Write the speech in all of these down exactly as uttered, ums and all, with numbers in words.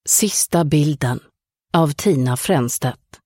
Sista bilden av Tina Fränstedt.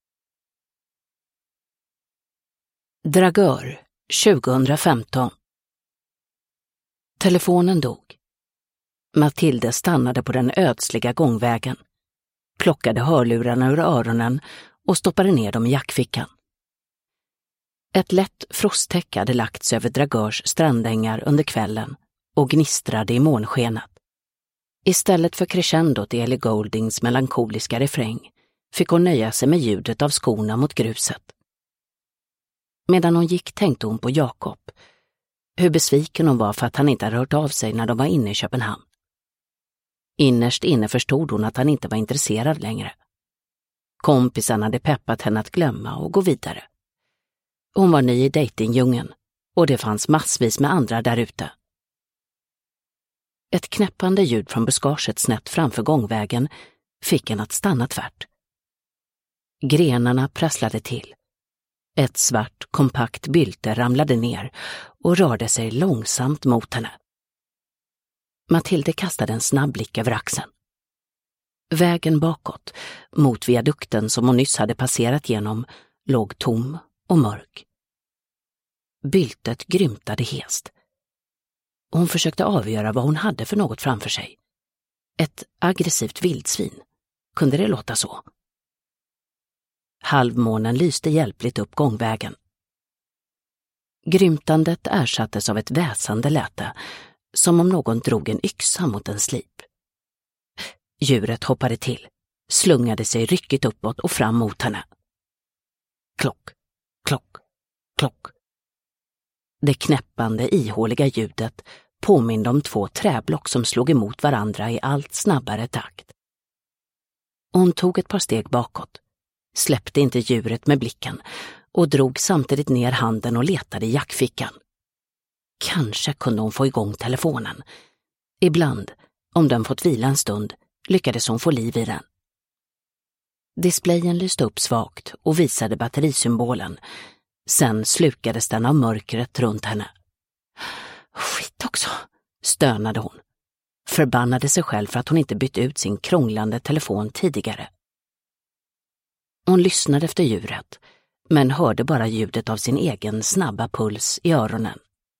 Dragör tjugohundrafemton. Telefonen dog. Matilde stannade på den ödsliga gångvägen, plockade hörlurarna ur öronen och stoppade ner dem i jackfickan. Ett lätt frosttäcke hade lagts över Dragörs strandängar under kvällen och gnistrade i månskenet. Istället för crescendot i Ellie Gouldings melankoliska refräng fick hon nöja sig med ljudet av skorna mot gruset. Medan hon gick tänkte hon på Jakob, hur besviken hon var för att han inte hade hört av sig när de var inne i Köpenhamn. Innerst inne förstod hon att han inte var intresserad längre. Kompisen hade peppat henne att glömma och gå vidare. Hon var ny i dejtingdjungeln och det fanns massvis med andra där ute. Ett knäppande ljud från buskaget snett framför gångvägen fick henne att stanna tvärt. Grenarna prasslade till. Ett svart, kompakt bylte ramlade ner och rörde sig långsamt mot henne. Matilde kastade en snabb blick över axeln. Vägen bakåt, mot viadukten som hon nyss hade passerat genom, låg tom och mörk. Byltet grymtade hest. Hon försökte avgöra vad hon hade för något framför sig. Ett aggressivt vildsvin. Kunde det låta så? Halvmånen lyste hjälpligt upp gångvägen. Grymtandet ersattes av ett väsande läte, som om någon drog en yxa mot en slip. Djuret hoppade till, slungade sig ryckigt uppåt och fram mot henne. Klock, klock, klock. Det knäppande, ihåliga ljudet påminde om två träblock som slog emot varandra i allt snabbare takt. Hon tog ett par steg bakåt, släppte inte djuret med blicken och drog samtidigt ner handen och letade i jackfickan. Kanske kunde hon få igång telefonen. Ibland, om den fått vila en stund, lyckades hon få liv i den. Displayen lyste upp svagt och visade batterisymbolen. Sen slukades den av mörkret runt henne. Skit också, stönade hon. Förbannade sig själv för att hon inte bytt ut sin krånglande telefon tidigare. Hon lyssnade efter djuret, men hörde bara ljudet av sin egen snabba puls i öronen.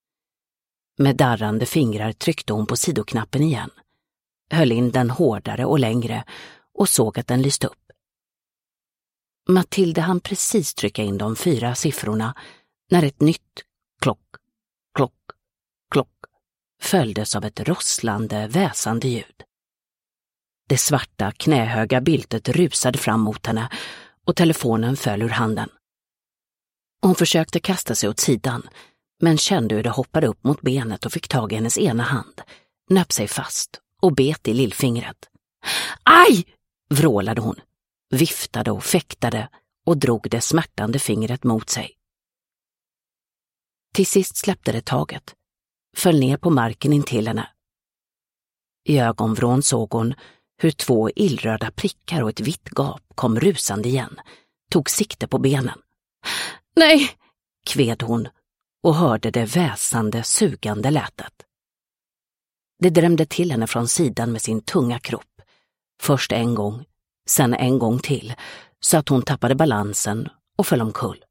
Med darrande fingrar tryckte hon på sidoknappen igen, höll in den hårdare och längre och såg att den lyste upp. Matilde hann precis trycka in de fyra siffrorna när ett nytt klock, klock, klock följdes av ett rosslande, väsande ljud. Det svarta, knähöga byltet rusade fram mot henne och telefonen föll ur handen. Hon försökte kasta sig åt sidan, men kände hur det hoppade upp mot benet och fick tag i hennes ena hand, nöp sig fast och bet i lillfingret. Aj! Vrålade hon, viftade och fäktade och drog det smärtande fingret mot sig. Till sist släppte det taget, föll ner på marken intill henne. I ögonvrån såg hon hur två illröda prickar och ett vitt gap kom rusande igen, tog sikte på benen. Nej, kved hon och hörde det väsande, sugande lätet. Det drämde till henne från sidan med sin tunga kropp, först en gång, sen en gång till, så att hon tappade balansen och föll omkull.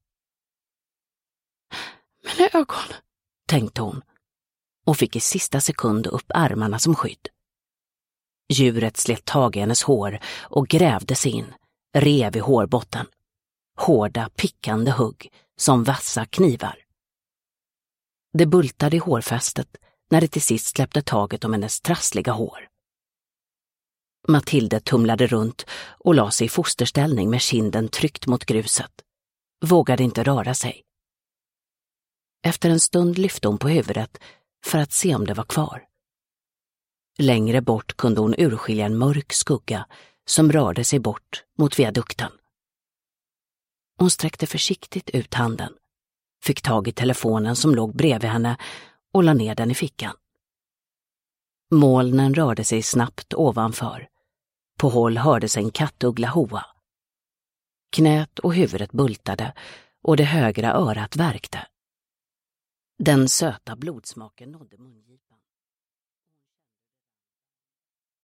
Mina ögon, tänkte hon, och fick i sista sekund upp armarna som skydd. Djuret slet tag i hennes hår och grävde sig in, rev i hårbotten. Hårda, pickande hugg som vassa knivar. Det bultade i hårfästet när det till sist släppte taget om hennes trassliga hår. Matilde tumlade runt och la sig i fosterställning med kinden tryckt mot gruset. Vågade inte röra sig. Efter en stund lyfte hon på huvudet för att se om det var kvar. Längre bort kunde hon urskilja en mörk skugga som rörde sig bort mot viadukten. Hon sträckte försiktigt ut handen, fick tag i telefonen som låg bredvid henne och la ner den i fickan. Molnen rörde sig snabbt ovanför. På håll hördes en kattuggla hoa. Knät och huvudet bultade och det högra örat värkte. Den söta blodsmaken nådde mungipan.